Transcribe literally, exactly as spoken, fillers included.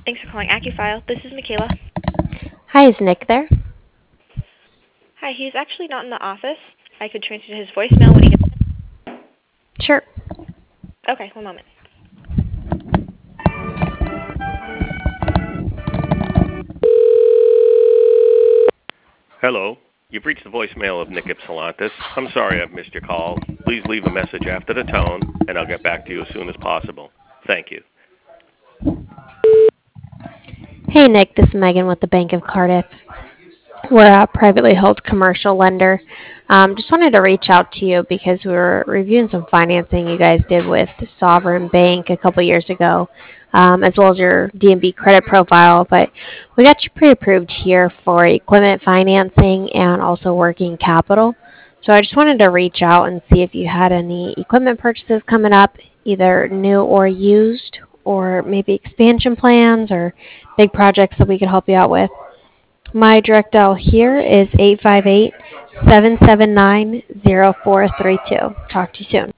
Thanks for calling AccuFile. This is Michaela. Hi, is Nick there? Hi, he's actually not in the office. I could transfer to his voicemail when he gets... Sure. Okay, one moment. Hello. You've reached the voicemail of Nick Ypsilantis. I'm sorry I've missed your call. Please leave a message after the tone, and I'll get back to you as soon as possible. Thank you. Hey, Nick. This is Megan with the Bank of Cardiff. We're a privately held commercial lender. Um, just wanted to reach out to you because we were reviewing some financing you guys did with Sovereign Bank a couple years ago, um, as well as your D and B credit profile. But we got you pre-approved here for equipment financing and also working capital. So I just wanted to reach out and see if you had any equipment purchases coming up, either new or used, or maybe expansion plans or big projects that we could help you out with. My direct dial here is eight five eight, seven seven nine, zero four three two. Talk to you soon.